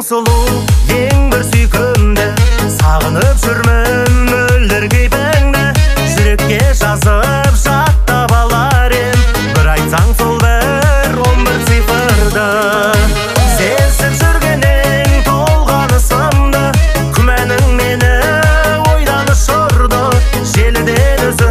сұлу, ең бір сүйкімді, сағынып жүрмін мөлдір кейпіңді. Жүрекке жазып жаттап алар ем, бір айтсаң сол бір 11 цифрды. Сезіп жүргенің толғанысымды, күмәнің мені ойдан ұшырды. Желіден